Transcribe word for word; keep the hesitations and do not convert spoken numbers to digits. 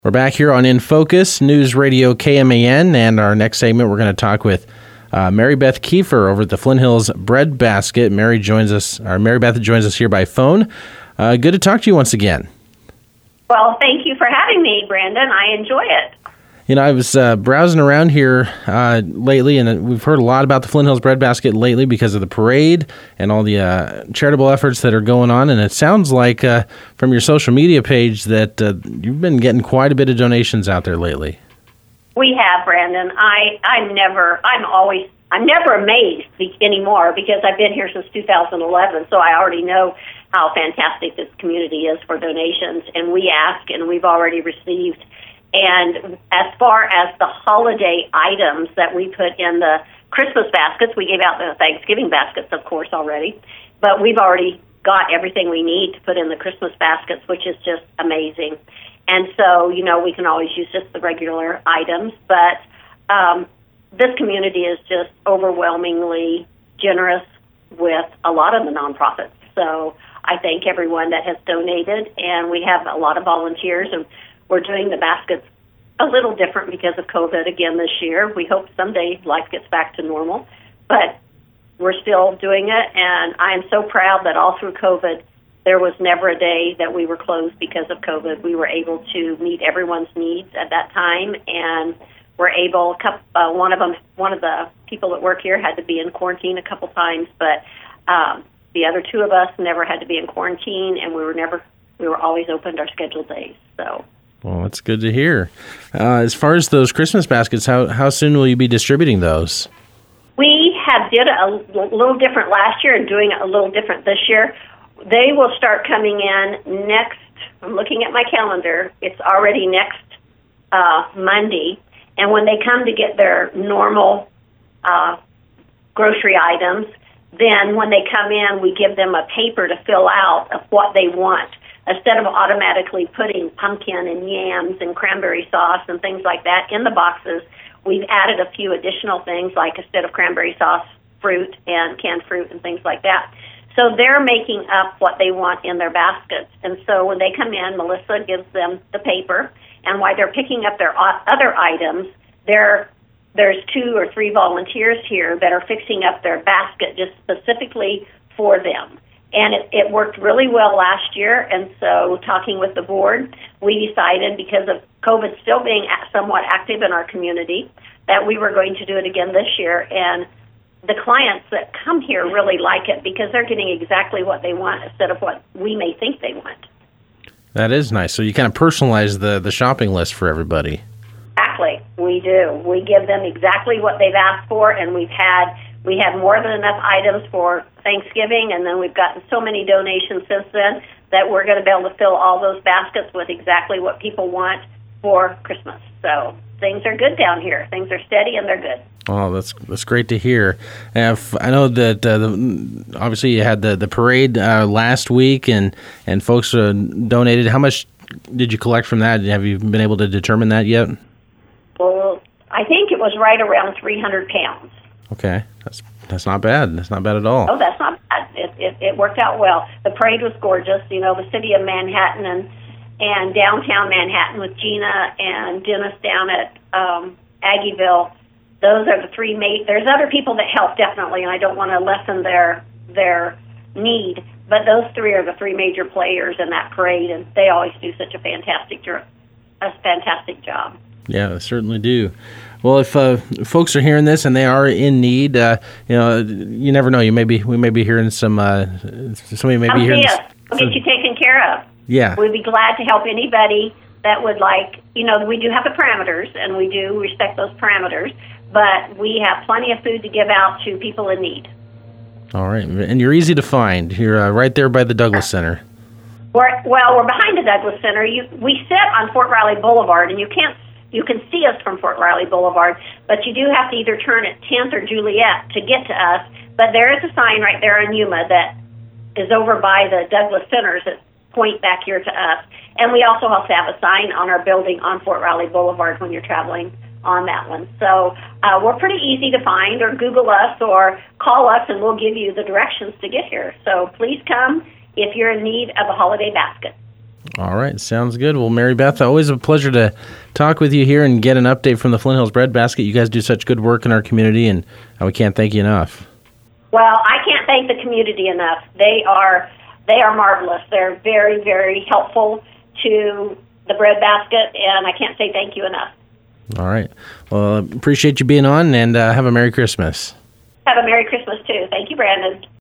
We're back here on In Focus, News Radio K M A N, and our next segment we're going to talk with uh, Mary Beth Kiefer over at the Flint Hills Bread Basket. Mary joins us, or Mary Beth joins us here by phone. Uh, good to talk to you once again. Well, thank you for having me, Brandon. I enjoy it. You know, I was uh, browsing around here uh, lately, and we've heard a lot about the Flint Hills Bread Basket lately because of the parade and all the uh, charitable efforts that are going on. And it sounds like uh, from your social media page that uh, you've been getting quite a bit of donations out there lately. We have, Brandon. I, I'm never, I'm always, I'm never amazed anymore because I've been here since two thousand eleven, so I already know how fantastic this community is for donations. And we ask, and we've already received. And as far as the holiday items that we put in the Christmas baskets, we gave out the Thanksgiving baskets, of course, already. But we've already got everything we need to put in the Christmas baskets, which is just amazing. And so, you know, we can always use just the regular items. But um, this community is just overwhelmingly generous with a lot of the nonprofits. So I thank everyone that has donated. And we have a lot of volunteers, and we're doing the baskets a little different because of COVID again this year. We hope someday life gets back to normal, but we're still doing it, and I am so proud that all through COVID, there was never a day that we were closed because of COVID. We were able to meet everyone's needs at that time, and we're able, uh, one of them, one of the people that work here had to be in quarantine a couple times, but um, the other two of us never had to be in quarantine, and we were never, we were always open our scheduled days, so. Well, that's good to hear. Uh, as far as those Christmas baskets, how how soon will you be distributing those? We have did it a little different last year and doing it a little different this year. They will start coming in next, I'm looking at my calendar, it's already next uh, Monday. And when they come to get their normal uh, grocery items, then when they come in, we give them a paper to fill out of what they want. Instead of automatically putting pumpkin and yams and cranberry sauce and things like that in the boxes, we've added a few additional things, like instead of cranberry sauce, fruit and canned fruit and things like that. So they're making up what they want in their baskets. And so when they come in, Melissa gives them the paper, and while they're picking up their other items, they're, there's two or three volunteers here that are fixing up their basket just specifically for them. And it, it worked really well last year, and so talking with the board, we decided, because of COVID still being somewhat active in our community, that we were going to do it again this year. And the clients that come here really like it because they're getting exactly what they want instead of what we may think they want. That is nice. So you kind of personalize the, the shopping list for everybody. Exactly. We do. We give them exactly what they've asked for, and we've had we have more than enough items for Thanksgiving, and then we've gotten so many donations since then that we're going to be able to fill all those baskets with exactly what people want for Christmas. So things are good down here. Things are steady, and they're good. Oh, that's that's great to hear. And if, I know that uh, the, obviously you had the the parade uh, last week, and and folks uh, donated. How much did you collect from that? Have you been able to determine that yet? Well, I think it was right around three hundred pounds. Okay, that's that's not bad. That's not bad at all. Oh, that's not bad. It, it it worked out well. The parade was gorgeous. You know, the city of Manhattan and and downtown Manhattan with Gina and Dennis down at um, Aggieville. Those are the three main. There's other people that help definitely, and I don't want to lessen their their need. But those three are the three major players in that parade, and they always do such a fantastic a fantastic job. Yeah, they certainly do. Well, if uh, folks are hearing this and they are in need, uh, you know, you never know. You may be, we may be hearing some. Uh, somebody may Come be hearing. See us. We'll get you taken care of. Yeah, we'd be glad to help anybody that would like. You know, we do have the parameters, and we do respect those parameters. But we have plenty of food to give out to people in need. All right, and you're easy to find. You're uh, right there by the Douglas Center. We're, well, we're behind the Douglas Center. You, we sit on Fort Riley Boulevard, and you can't. You can see us from Fort Riley Boulevard, but you do have to either turn at tenth or Juliet to get to us. But there is a sign right there on Yuma that is over by the Douglas Centers that point back here to us. And we also also have a sign on our building on Fort Riley Boulevard when you're traveling on that one. So uh, we're pretty easy to find, or Google us or call us, and we'll give you the directions to get here. So please come if you're in need of a holiday basket. All right, sounds good. Well, Mary Beth, always a pleasure to talk with you here and get an update from the Flint Hills Breadbasket. You guys do such good work in our community, and we can't thank you enough. Well, I can't thank the community enough. They are they are marvelous. They're very, very helpful to the breadbasket, and I can't say thank you enough. All right. Well, appreciate you being on, and uh, have a Merry Christmas. Have a Merry Christmas, too. Thank you, Brandon.